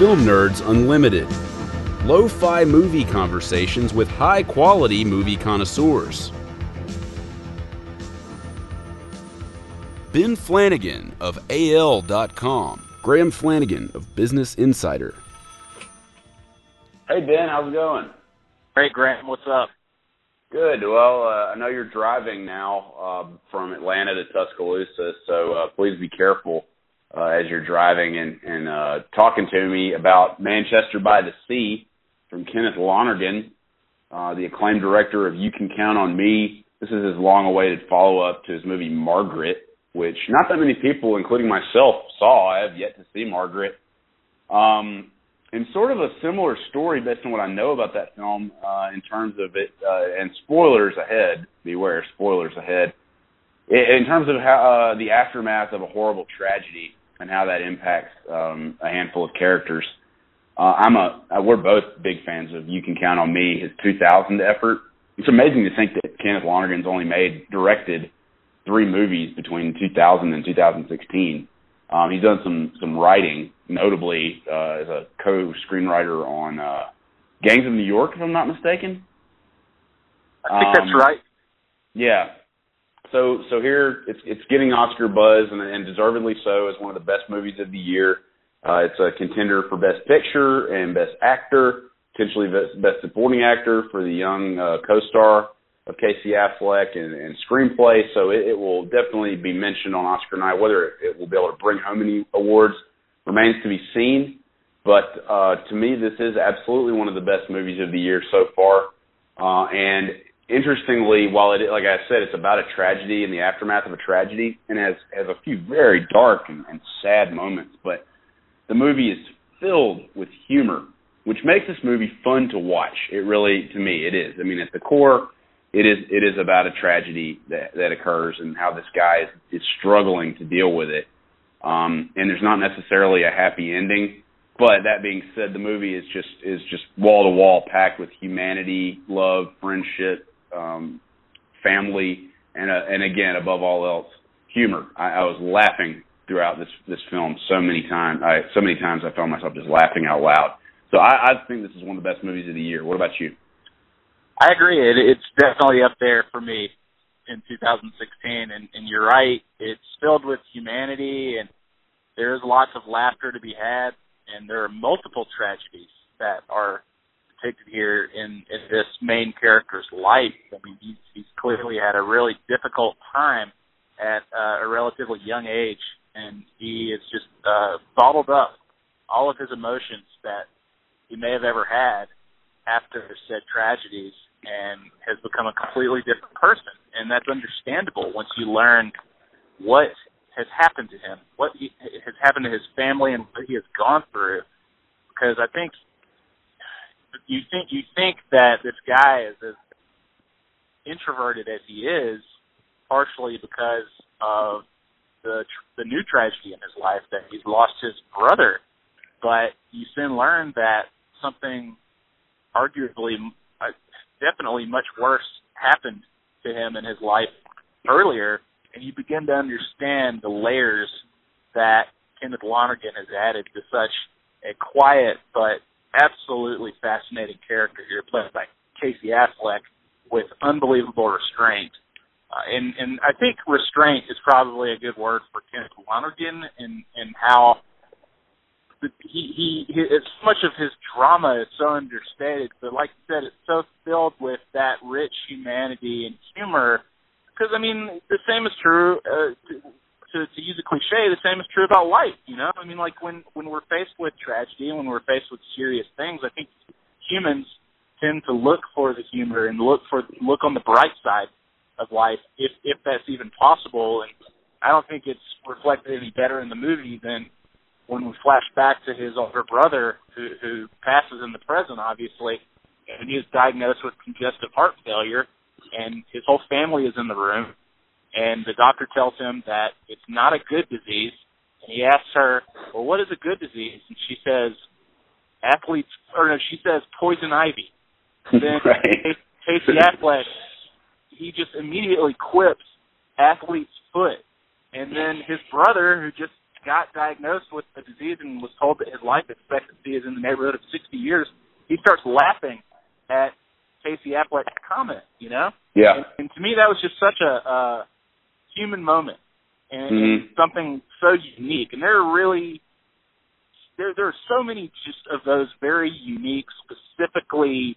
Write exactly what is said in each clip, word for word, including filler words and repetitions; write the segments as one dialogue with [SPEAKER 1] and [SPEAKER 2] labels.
[SPEAKER 1] Film Nerds Unlimited. Lo-fi movie conversations with high-quality movie connoisseurs. Ben Flanagan of A L dot com. Graham Flanagan of Business Insider.
[SPEAKER 2] Hey, Ben, how's it going?
[SPEAKER 3] Hey, Graham, what's up?
[SPEAKER 2] Good. Well, uh, I know you're driving now uh, from Atlanta to Tuscaloosa, so uh, please be careful uh, as you're driving and, and uh, talking to me about Manchester by the Sea from Kenneth Lonergan, uh, the acclaimed director of You Can Count on Me. This is his long-awaited follow-up to his movie Margaret, which not that many people, including myself, saw. I have yet to see Margaret. Um, and sort of a similar story based on what I know about that film uh, in terms of it, uh, and spoilers ahead, beware, spoilers ahead, in, in terms of how uh, the aftermath of a horrible tragedy and how that impacts um, a handful of characters. Uh, I'm a, uh, we're both big fans of You Can Count on Me, his two thousand effort. It's amazing to think that Kenneth Lonergan's only made, directed three movies between two thousand and two thousand sixteen. Um, he's done some, some writing, notably uh, as a co-screenwriter on uh, Gangs of New York, if I'm not mistaken.
[SPEAKER 3] I think
[SPEAKER 2] um,
[SPEAKER 3] that's right.
[SPEAKER 2] Yeah. So so here, it's it's getting Oscar buzz, and, and deservedly so, as one of the best movies of the year. Uh, it's a contender for Best Picture and Best Actor, potentially Best, best Supporting Actor for the young uh, co-star of Casey Affleck and, and Screenplay. So it, it will definitely be mentioned on Oscar night. Whether it will be able to bring home any awards remains to be seen. But uh, to me, this is absolutely one of the best movies of the year so far. Uh, and interestingly, while it, like I said, it's about a tragedy and the aftermath of a tragedy, and has, has a few very dark and, and sad moments, but the movie is filled with humor, which makes this movie fun to watch. It really, to me, it is. I mean, at the core, it is it is about a tragedy that, that occurs and how this guy is, is struggling to deal with it. Um, and there's not necessarily a happy ending. But that being said, the movie is just is just wall to wall packed with humanity, love, friendship, um, family, and uh, and again, above all else, humor. I, I was laughing throughout this this film so many times. I, so many times I found myself just laughing out loud. So I, I think this is one of the best movies of the year. What about you?
[SPEAKER 3] I agree. It, it's definitely up there for me in two thousand sixteen, and, and you're right. It's filled with humanity, and there's lots of laughter to be had, and there are multiple tragedies that are depicted here in, in this main character's life. I mean, he's, he's clearly had a really difficult time at uh, a relatively young age, and he is just uh, bottled up all of his emotions that he may have ever had after said tragedies, and has become a completely different person. And that's understandable once you learn what has happened to him, what he, has happened to his family, and what he has gone through. Because I think you think you think that this guy is as introverted as he is, partially because of the the new tragedy in his life, that he's lost his brother. But you soon learn that something arguably, uh, definitely much worse happened to him in his life earlier, and you begin to understand the layers that Kenneth Lonergan has added to such a quiet but absolutely fascinating character here, played by Casey Affleck, with unbelievable restraint. Uh, and, and I think restraint is probably a good word for Kenneth Lonergan, and, and how He, he, he, it's so much of his drama is so understated, but like you said, it's so filled with that rich humanity and humor. Because, I mean, the same is true, uh, to, to, to use a cliche, the same is true about life, you know? I mean, like, when, when we're faced with tragedy and when we're faced with serious things, I think humans tend to look for the humor and look for look on the bright side of life, if, if that's even possible. And I don't think it's reflected any better in the movie than when we flash back to his older brother, who, who passes in the present, obviously, and he is diagnosed with congestive heart failure, and his whole family is in the room, and the doctor tells him that it's not a good disease, and he asks her, well, what is a good disease? And she says, athletes, or no, she says poison ivy. Then
[SPEAKER 2] Right.
[SPEAKER 3] Casey Affleck, he just immediately quips athlete's foot, and then his brother, who just got diagnosed with a disease and was told that his life expectancy is in the neighborhood of sixty years, he starts laughing at Casey Affleck's comment, you know?
[SPEAKER 2] Yeah.
[SPEAKER 3] And, and to me, that was just such a, a human moment and, mm-hmm. and something so unique. And there are really, there, there are so many just of those very unique, specifically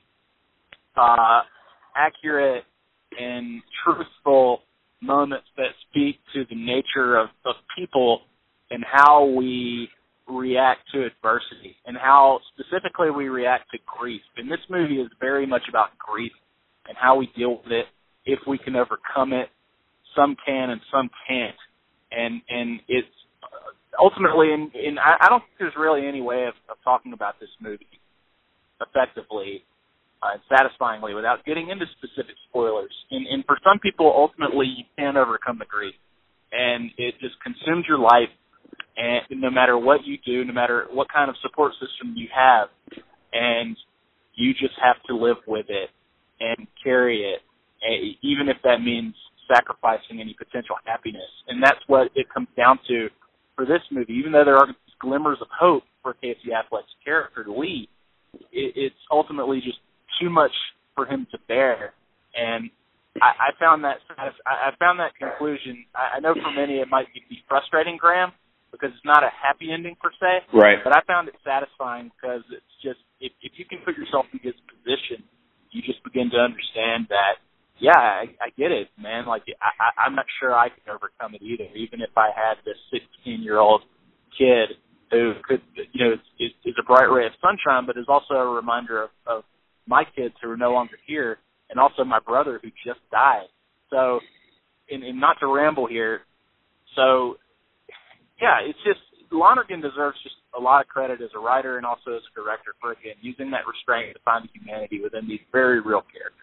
[SPEAKER 3] uh, accurate and truthful moments that speak to the nature of, of people and how we react to adversity and how specifically we react to grief. And this movie is very much about grief and how we deal with it, if we can overcome it. Some can and some can't. And and it's ultimately, and, and I, I don't think there's really any way of, of talking about this movie effectively uh, and satisfyingly without getting into specific spoilers. And, and for some people, ultimately, you can't overcome the grief. And it just consumes your life. And no matter what you do, no matter what kind of support system you have, and you just have to live with it and carry it, even if that means sacrificing any potential happiness. And that's what it comes down to for this movie. Even though there are these glimmers of hope for Casey Affleck's character, Lee, it, it's ultimately just too much for him to bear. And I, I found that I found that conclusion. I, I know for many it might be frustrating, Graham, because it's not a happy ending per se.
[SPEAKER 2] Right.
[SPEAKER 3] But I found it satisfying because it's just, if, if you can put yourself in his position, you just begin to understand that, yeah, I, I get it, man. Like, I, I'm not sure I can overcome it either, even if I had this sixteen-year-old kid who could, you know, is, is a bright ray of sunshine, but is also a reminder of, of my kids who are no longer here, and also my brother who just died. So, and, and not to ramble here, so, yeah, it's just, Lonergan deserves just a lot of credit as a writer and also as a director for, again, using that restraint to find the humanity within these very real characters.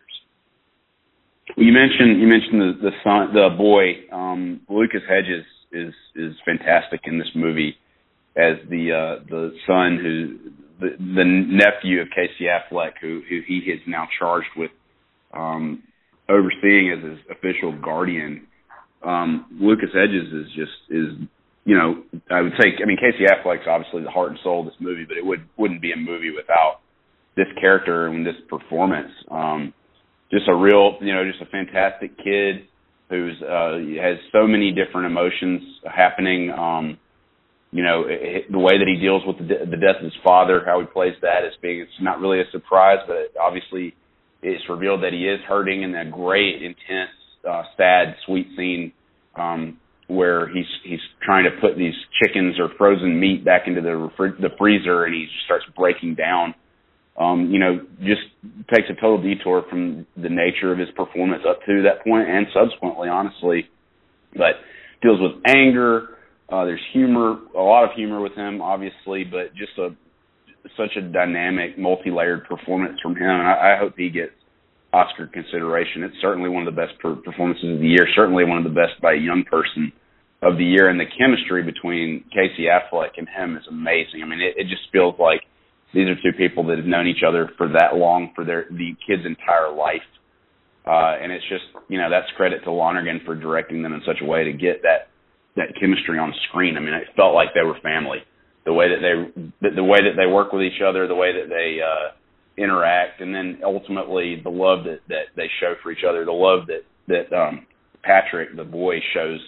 [SPEAKER 2] You mentioned you mentioned the the son, the boy, um, Lucas Hedges is is fantastic in this movie as the uh, the son who the, the nephew of Casey Affleck, who who he is now charged with um, overseeing as his official guardian. Um, Lucas Hedges is just is you know I would say I mean Casey Affleck's obviously the heart and soul of this movie, but it would wouldn't be a movie without this character and this performance. Um, Just a real, you know, just a fantastic kid who's uh, has so many different emotions happening. Um, you know, it, the way that he deals with the, the death of his father, how he plays that is big. It's not really a surprise, but it, obviously it's revealed that he is hurting in that great, intense, uh, sad, sweet scene um, where he's he's trying to put these chickens or frozen meat back into the refri- the freezer, and he just starts breaking down. Um, you know, just takes a total detour from the nature of his performance up to that point and subsequently, honestly. But deals with anger. Uh, there's humor, a lot of humor with him, obviously, but just a such a dynamic, multi-layered performance from him. And I, I hope he gets Oscar consideration. It's certainly one of the best per- performances of the year, certainly one of the best by a young person of the year. And the chemistry between Casey Affleck and him is amazing. I mean, it, it just feels like these are two people that have known each other for that long, for their the kid's entire life. Uh, and it's just, you know, that's credit to Lonergan for directing them in such a way to get that, that chemistry on screen. I mean, it felt like they were family. The way that they the, the way that they work with each other, the way that they uh, interact, and then ultimately the love that, that they show for each other, the love that, that um, Patrick, the boy, shows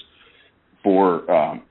[SPEAKER 2] for um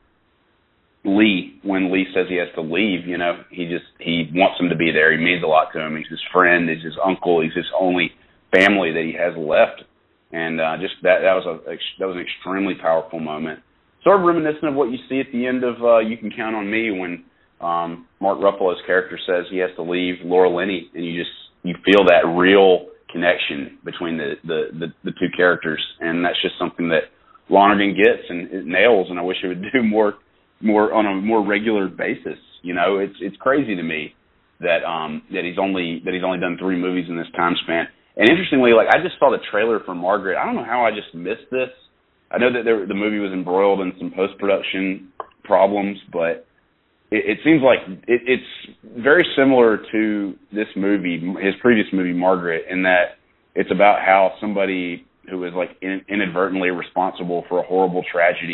[SPEAKER 2] Lee, when Lee says he has to leave, you know, he just, he wants him to be there. He means a lot to him. He's his friend, he's his uncle, he's his only family that he has left. And uh, just that, that was a, that was an extremely powerful moment. Sort of reminiscent of what you see at the end of uh, You Can Count on Me when um, Mark Ruffalo's character says he has to leave Laura Linney, and you just, you feel that real connection between the, the, the, the two characters. And that's just something that Lonergan gets and it nails, and I wish he would do more more on a more regular basis. You know, it's it's crazy to me that um that he's only that he's only done three movies in this time span. And interestingly, like I just saw the trailer for Margaret. I don't know how I just missed this. I know that there, the movie was embroiled in some post-production problems, but it, it seems like it, it's very similar to this movie, his previous movie, Margaret, in that it's about how somebody who is like in, inadvertently responsible for a horrible tragedy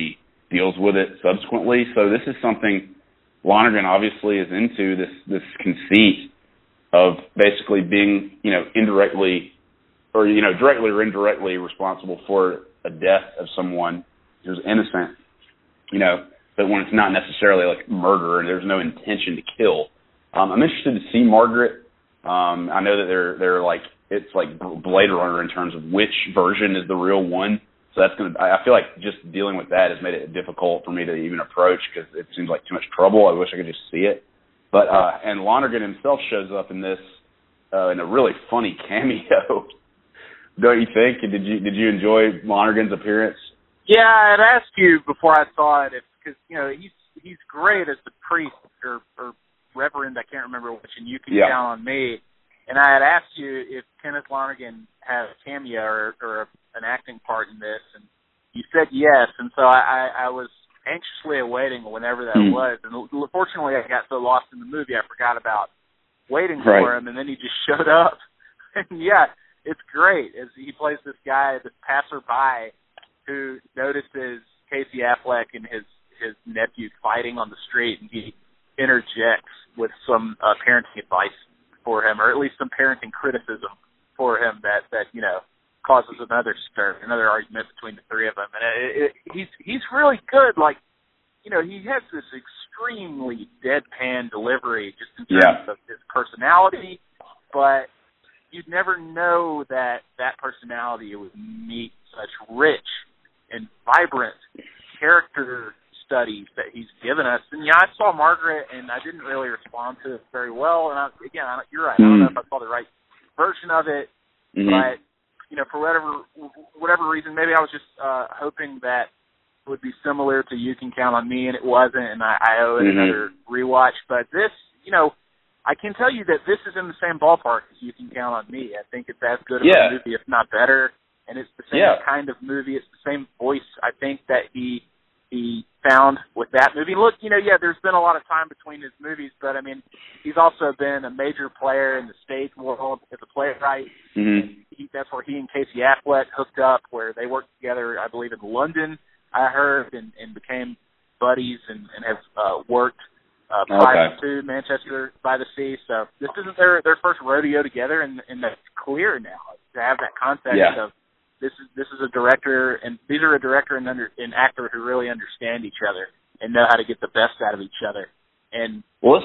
[SPEAKER 2] deals with it subsequently. So this is something Lonergan obviously is into, this this conceit of basically being, you know, indirectly or, you know, directly or indirectly responsible for a death of someone who's innocent, you know, but when it's not necessarily like murder and there's no intention to kill. Um, I'm interested to see Margaret. Um, I know that they're they're like it's like Blade Runner in terms of which version is the real one. So that's gonna. I feel like just dealing with that has made it difficult for me to even approach because it seems like too much trouble. I wish I could just see it. But uh, and Lonergan himself shows up in this uh, in a really funny cameo. Don't you think? Did you did you enjoy Lonergan's appearance?
[SPEAKER 3] Yeah, I'd asked you before I saw it, because you know he's he's great as the priest or, or reverend, I can't remember which, and you can
[SPEAKER 2] yeah.
[SPEAKER 3] count on me. And I had asked you if Kenneth Lonergan had a cameo or, or a, an acting part in this, and you said yes. And so I, I, I was anxiously awaiting whenever that mm. was. And fortunately, I got so lost in the movie, I forgot about waiting
[SPEAKER 2] right.
[SPEAKER 3] for him, and then he just showed up. And yeah, it's great as he plays this guy, this passerby, who notices Casey Affleck and his, his nephew fighting on the street, and he interjects with some uh, parenting advice for him, or at least some parenting criticism for him that, that you know, causes another stir, another argument between the three of them. And it, it, he's he's really good. Like, you know, he has this extremely deadpan delivery just in terms
[SPEAKER 2] yeah.
[SPEAKER 3] of his personality, but you'd never know that that personality would meet such rich and vibrant character studies that he's given us. And yeah, I saw Margaret, and I didn't really respond to it very well. And I, again, I, you're right. Mm-hmm. I don't know if I saw the right version of it, mm-hmm. but you know, for whatever whatever reason, maybe I was just uh, hoping that it would be similar to You Can Count on Me, and it wasn't, and I, I owe it mm-hmm. another rewatch. But this, you know, I can tell you that this is in the same ballpark as You Can Count on Me. I think it's as good of
[SPEAKER 2] yeah.
[SPEAKER 3] a movie, if not better. And it's the same
[SPEAKER 2] yeah.
[SPEAKER 3] kind of movie. It's the same voice, I think, that he he found with that movie. Look, you know, yeah, there's been a lot of time between his movies, but, I mean, he's also been a major player in the stage world as a playwright.
[SPEAKER 2] Mm-hmm.
[SPEAKER 3] And he, that's where he and Casey Affleck hooked up, where they worked together, I believe, in London, I heard, and, and became buddies and, and have uh, worked uh, prior
[SPEAKER 2] okay.
[SPEAKER 3] to Manchester by the Sea. So this isn't their, their first rodeo together, and, and that's clear now to have that context
[SPEAKER 2] yeah.
[SPEAKER 3] of This is this is a director, and these are a director and under, an actor who really understand each other and know how to get the best out of each other. And
[SPEAKER 2] well,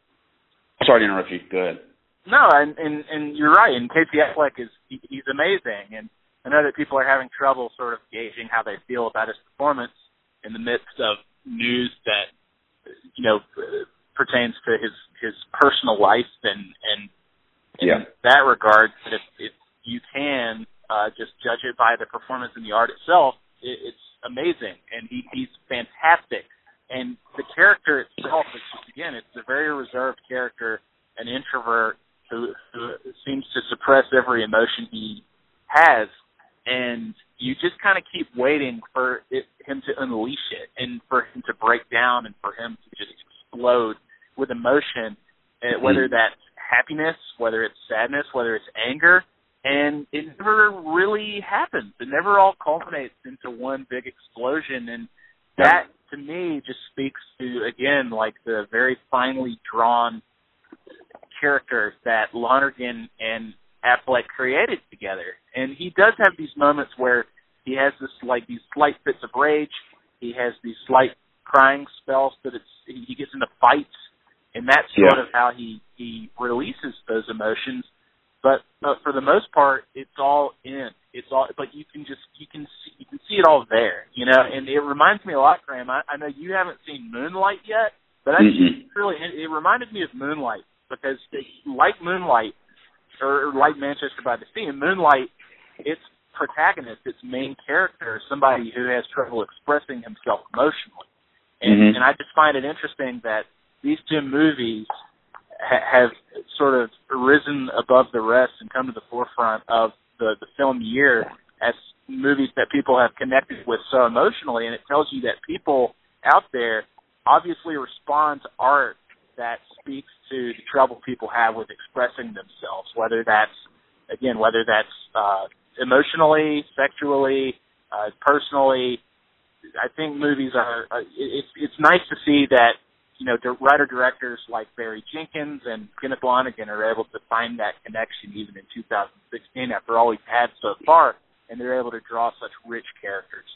[SPEAKER 2] sorry to interrupt you. Go ahead.
[SPEAKER 3] No, and, and and you're right. And Casey Affleck is he, he's amazing. And I know that people are having trouble sort of gauging how they feel about his performance in the midst of news that you know pertains to his his personal life. And and in
[SPEAKER 2] yeah.
[SPEAKER 3] that regard, that if, if you can. Uh, just judge it by the performance and the art itself, it, it's amazing, and he, he's fantastic. And the character itself is just, again, it's a very reserved character, an introvert who, who seems to suppress every emotion he has, and you just kind of keep waiting for it, him to unleash it, and for him to break down, and for him to just explode with emotion, uh, whether that's happiness, whether it's sadness, whether it's anger. And it never really happens. It never all culminates into one big explosion. And that, to me, just speaks to, again, like the very finely drawn characters that Lonergan and Affleck created together. And he does have these moments where he has this, like, these slight fits of rage. He has these slight crying spells that it's, he gets into fights. And that's sort
[SPEAKER 2] yeah.
[SPEAKER 3] of how he, he releases those emotions. But uh, for the most part, it's all in. It's all, but you can just you can see you can see it all there, you know. And it reminds me a lot, Graham. I, I know you haven't seen Moonlight yet, but I mm-hmm. really it reminded me of Moonlight because, it, like Moonlight or, or like Manchester by the Sea, in Moonlight, its protagonist, its main character, is somebody who has trouble expressing himself emotionally, and,
[SPEAKER 2] mm-hmm.
[SPEAKER 3] and I just find it interesting that these two movies have sort of risen above the rest and come to the forefront of the, the film year as movies that people have connected with so emotionally. And it tells you that people out there obviously respond to art that speaks to the trouble people have with expressing themselves, whether that's, again, whether that's uh, emotionally, sexually, uh, personally, I think movies are, uh, it's it's nice to see that, you know, writer-directors like Barry Jenkins and Kenneth Lonergan are able to find that connection even in two thousand sixteen after all we've had so far, and they're able to draw such rich characters.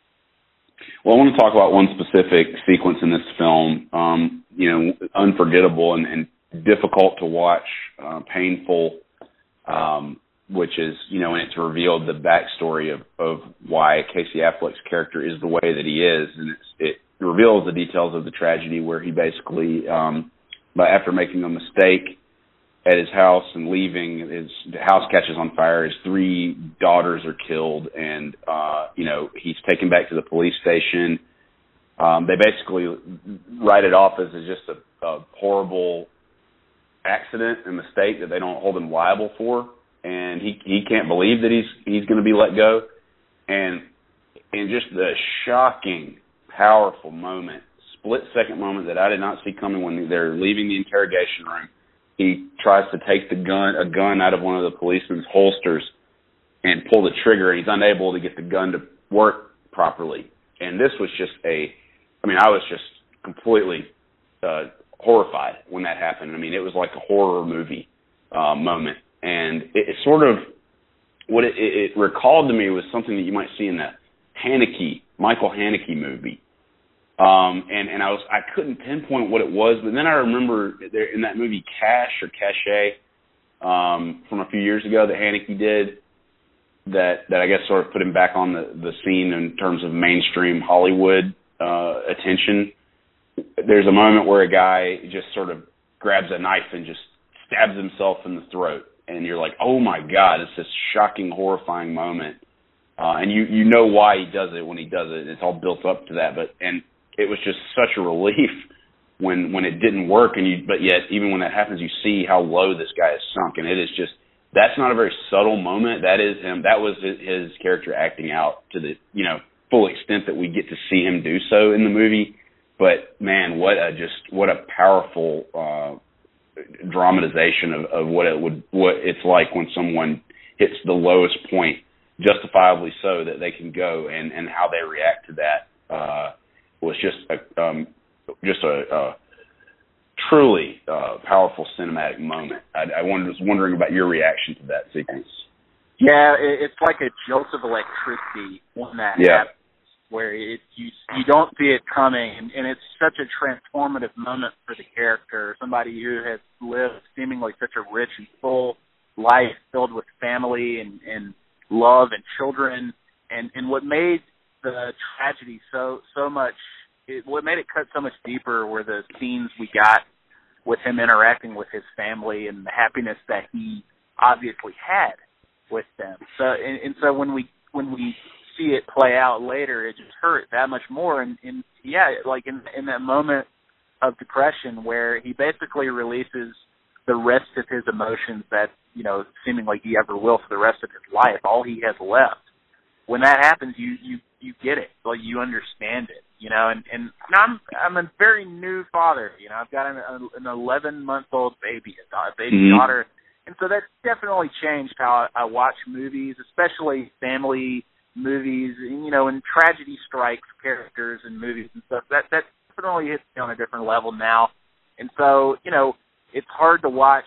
[SPEAKER 2] Well, I want to talk about one specific sequence in this film, um, you know, unforgettable and, and difficult to watch, uh, painful, um, which is, you know, when it's revealed the backstory of, of why Casey Affleck's character is the way that he is, and it's, it reveals the details of the tragedy where he basically, um, after making a mistake at his house and leaving, his house catches on fire, his three daughters are killed, and, uh, you know, he's taken back to the police station. Um, they basically write it off as just a, a horrible accident and mistake that they don't hold him liable for, and he he can't believe that he's he's going to be let go, and and just the shocking, powerful moment, split second moment that I did not see coming when they're leaving the interrogation room. He tries to take the gun, a gun out of one of the policeman's holsters and pull the trigger, and he's unable to get the gun to work properly. And this was just a, I mean, I was just completely uh, horrified when that happened. I mean, it was like a horror movie uh, moment. And it, it sort of, what it, it, it recalled to me was something that you might see in that Haneke, Michael Haneke movie. Um, and, and I was, I couldn't pinpoint what it was, but then I remember there in that movie Cash or Cache, um, from a few years ago that Haneke did that, that I guess sort of put him back on the, the scene in terms of mainstream Hollywood, uh, attention. There's a moment where a guy just sort of grabs a knife and just stabs himself in the throat. And you're like, oh my God, it's this shocking, horrifying moment. Uh, and you, you know why he does it when he does it. It's all built up to that. But, and, it was just such a relief when when it didn't work, and you, but yet even when that happens, you see how low this guy is sunk, and it is just, that's not a very subtle moment. That is him. That was his, his character acting out to the, you know, full extent that we get to see him do so in the movie. But man, what a just what a powerful uh, dramatization of, of what it would what it's like when someone hits the lowest point, justifiably so, that they can go, and and how they react to that. Uh, was just a, um, just a, a truly uh, powerful cinematic moment. I, I was wondering about your reaction to that sequence.
[SPEAKER 3] Yeah, it's like a jolt of electricity when that
[SPEAKER 2] yeah.
[SPEAKER 3] happens, where it, you you don't see it coming, and, and it's such a transformative moment for the character, somebody who has lived seemingly such a rich and full life filled with family and, and love and children, and, and what made the tragedy so so much, it, what made it cut so much deeper were the scenes we got with him interacting with his family and the happiness that he obviously had with them. So and, and so when we when we see it play out later, it just hurt that much more. And, and yeah, like in in that moment of depression where he basically releases the rest of his emotions that, you know, seemingly he ever will for the rest of his life, all he has left. When that happens, you, you, you get it, like you understand it, you know. And, and I'm I'm a very new father, you know. I've got an an eleven month old baby, a baby mm-hmm. daughter, and so that's definitely changed how I, I watch movies, especially family movies. And, you know, when tragedy strikes characters in movies and stuff, that that definitely hits me on a different level now. And so, you know, it's hard to watch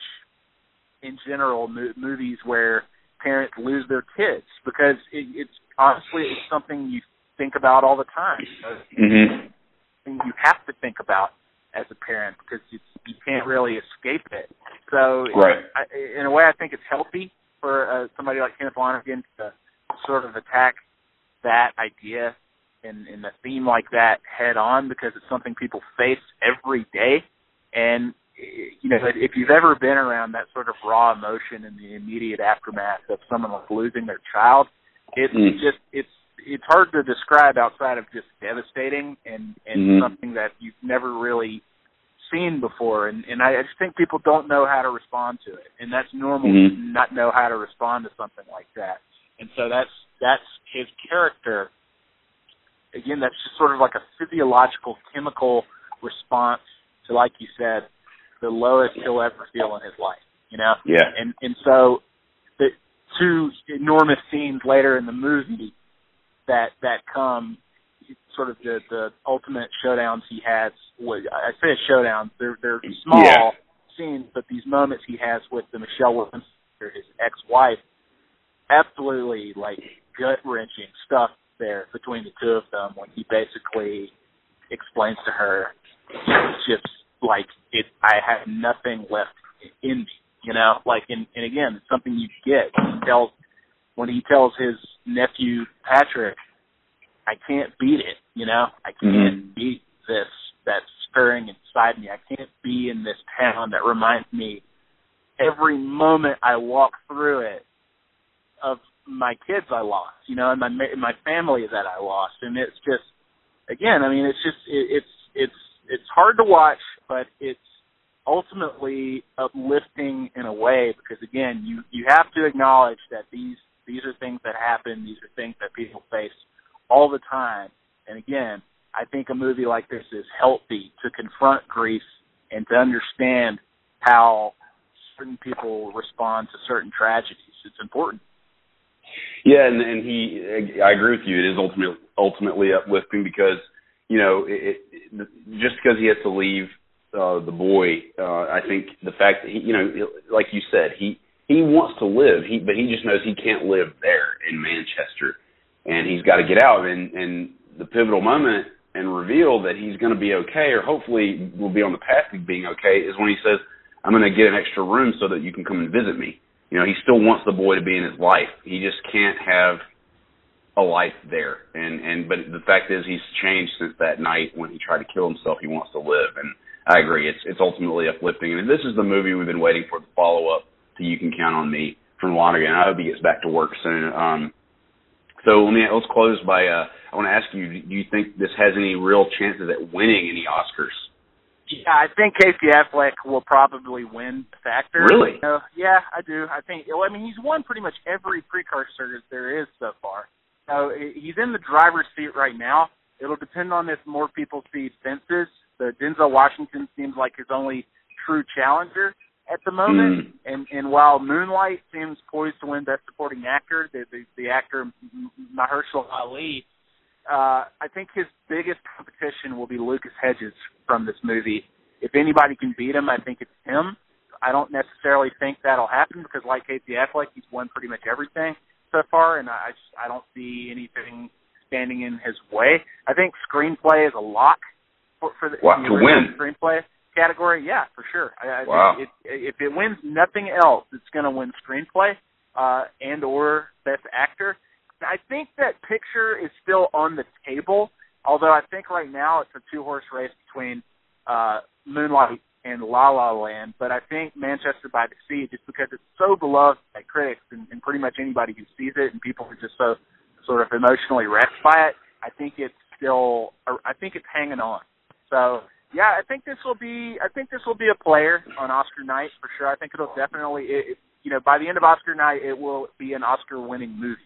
[SPEAKER 3] in general mo- movies where parents lose their kids because it, it's honestly it's something you think about all the time.
[SPEAKER 2] Mm-hmm.
[SPEAKER 3] You have to think about as a parent because it's, you can't really escape it. So
[SPEAKER 2] right.
[SPEAKER 3] I, in a way, I think it's healthy for uh, somebody like Kenneth Lonergan to sort of attack that idea and, and a theme like that head on because it's something people face every day. And you know, if you've ever been around that sort of raw emotion in the immediate aftermath of someone like losing their child, it's mm. just it's it's hard to describe outside of just devastating and, and mm-hmm. something that you've never really seen before. And, and I just think people don't know how to respond to it, and that's normal mm-hmm. to not know how to respond to something like that. And so that's that's his character. Again, that's just sort of like a physiological, chemical response to, like you said, the lowest he'll ever feel in his life, you know?
[SPEAKER 2] Yeah.
[SPEAKER 3] And and so the two enormous scenes later in the movie that that come, sort of the, the ultimate showdowns he has. With, I say showdowns; they're they're small
[SPEAKER 2] yeah.
[SPEAKER 3] scenes, but these moments he has with the Michelle Williams, his ex-wife, absolutely like gut-wrenching stuff there between the two of them when he basically explains to her, it's just like it. I have nothing left in me, you know. Like, and, and again, it's something you get when he tells when he tells his nephew Patrick, I can't beat it, you know. I can't
[SPEAKER 2] mm-hmm.
[SPEAKER 3] beat this that's stirring inside me. I can't be in this town that reminds me every moment I walk through it of my kids I lost, you know, and my my family that I lost. And it's just, again, I mean, it's just it, it's it's it's hard to watch, but it's ultimately uplifting in a way because, again, you you have to acknowledge that these these are things that happen, these are things that people face all the time. And again, I think a movie like this is healthy to confront grief and to understand how certain people respond to certain tragedies. It's important.
[SPEAKER 2] Yeah, and, and he, I agree with you. It is ultimately ultimately uplifting because, you know, it, it, just because he has to leave uh, the boy, uh, I think the fact that he, you know, like you said, he he wants to live, he but he just knows he can't live there in Manchester, and he's got to get out. And, and the pivotal moment and reveal that he's going to be okay, or hopefully will be on the path to being okay, is when he says, "I'm going to get an extra room so that you can come and visit me." You know, he still wants the boy to be in his life. He just can't have a life there. And, and but the fact is he's changed since that night when he tried to kill himself. He wants to live. And I agree. It's it's ultimately uplifting. And this is the movie we've been waiting for, the follow-up to You Can Count on Me from Lonergan. I hope he gets back to work soon. Um, so let me, let's close by, uh, I want to ask you, do you think this has any real chances at winning any Oscars?
[SPEAKER 3] Yeah, I think Casey Affleck will probably win Best Actor.
[SPEAKER 2] Really?
[SPEAKER 3] You know, yeah, I do. I think. Well, I mean, he's won pretty much every precursor there is so far. So he's in the driver's seat right now. It'll depend on if more people see Fences. The Denzel Washington seems like his only true challenger at the moment. Mm. And and while Moonlight seems poised to win Best Supporting Actor, the the, the actor Mahershala Ali, Uh, I think his biggest competition will be Lucas Hedges from this movie. If anybody can beat him, I think it's him. I don't necessarily think that'll happen because, like Casey Affleck, he's won pretty much everything so far, and I just I don't see anything standing in his way. I think screenplay is a lock for, for the,
[SPEAKER 2] wow,
[SPEAKER 3] the
[SPEAKER 2] to win
[SPEAKER 3] screenplay category. Yeah, for sure. I, I
[SPEAKER 2] wow.
[SPEAKER 3] think it, if it wins nothing else, it's going to win screenplay uh, and or Best Actor. I think that picture is still on the table, although I think right now it's a two-horse race between uh, Moonlight and La La Land. But I think Manchester by the Sea, just because it's so beloved by critics and, and pretty much anybody who sees it, and people are just so sort of emotionally wrecked by it, I think it's still, I think it's hanging on. So yeah, I think this will be, I think this will be a player on Oscar night for sure. I think it'll definitely, it, you know, by the end of Oscar night, it will be an Oscar-winning movie.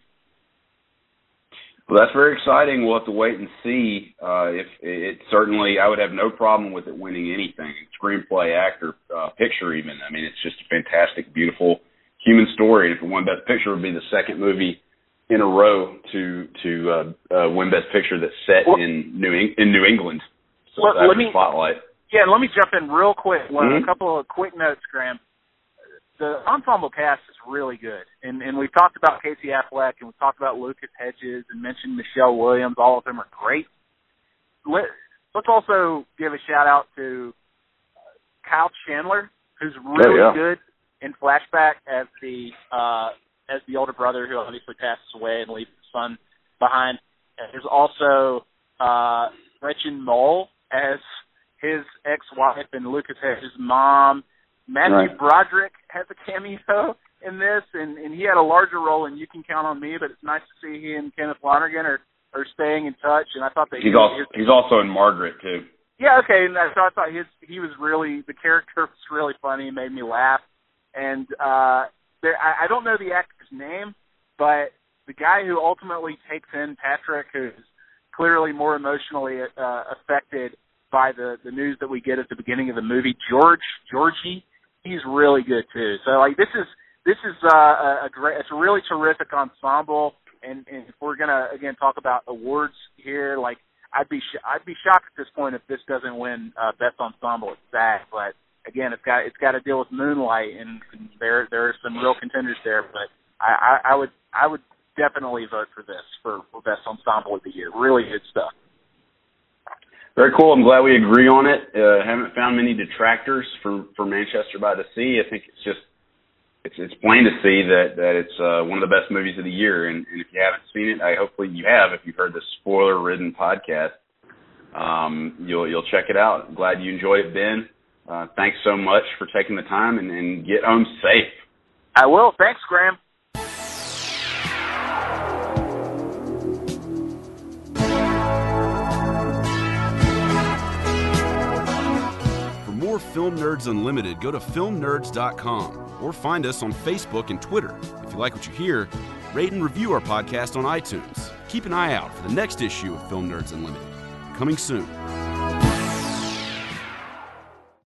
[SPEAKER 2] Well, that's very exciting. We'll have to wait and see. Uh, if it certainly, I would have no problem with it winning anything, screenplay, actor, uh, picture, even. I mean, it's just a fantastic, beautiful human story. And if it won Best Picture, it would be the second movie in a row to to uh, uh, win Best Picture that's set well, in New Eng- in New England. So
[SPEAKER 3] well, let me
[SPEAKER 2] spotlight.
[SPEAKER 3] Yeah, let me jump in real quick. One,
[SPEAKER 2] mm-hmm.
[SPEAKER 3] A couple of quick notes, Graham. The ensemble cast is really good, and and we've talked about Casey Affleck, and we've talked about Lucas Hedges, and mentioned Michelle Williams. All of them are great. Let, let's also give a shout out to Kyle Chandler, who's really
[SPEAKER 2] oh, yeah.
[SPEAKER 3] good in Flashback as the uh, as the older brother who obviously passes away and leaves his son behind. And there's also uh, Gretchen Mol as his ex-wife and Lucas Hedges' mom. Matthew
[SPEAKER 2] right.
[SPEAKER 3] Broderick has a cameo in this, and, and he had a larger role in You Can Count on Me, but it's nice to see he and Kenneth Lonergan are, are staying in touch, and I thought that
[SPEAKER 2] he's,
[SPEAKER 3] he,
[SPEAKER 2] also,
[SPEAKER 3] his,
[SPEAKER 2] he's also in Margaret, too.
[SPEAKER 3] Yeah, okay, and so I thought his he was really, the character was really funny, made me laugh, and uh, there, I, I don't know the actor's name, but the guy who ultimately takes in Patrick, who's clearly more emotionally uh, affected by the, the news that we get at the beginning of the movie, George, Georgie, he's really good too. So like this is this is uh, a great, it's a really terrific ensemble. And, and if we're gonna again talk about awards here, like I'd be sh- I'd be shocked at this point if this doesn't win uh, Best Ensemble at SAG. But again, it's got it's got to deal with Moonlight, and, and there there are some real contenders there. But I, I, I would I would definitely vote for this for, for Best Ensemble of the Year. Really good stuff.
[SPEAKER 2] Very cool. I'm glad we agree on it. Uh, haven't found many detractors for, for Manchester by the Sea. I think it's just it's it's plain to see that that it's uh, one of the best movies of the year. And, and if you haven't seen it, I hopefully you have. If you've heard this spoiler-ridden podcast, um, you'll you'll check it out. I'm glad you enjoyed it, Ben. Uh, thanks so much for taking the time, and, and get home safe.
[SPEAKER 3] I will. Thanks, Graham.
[SPEAKER 1] For more Film Nerds Unlimited, go to film nerds dot com or find us on Facebook and Twitter. If you like what you hear, rate and review our podcast on iTunes. Keep an eye out for the next issue of Film Nerds Unlimited, coming soon.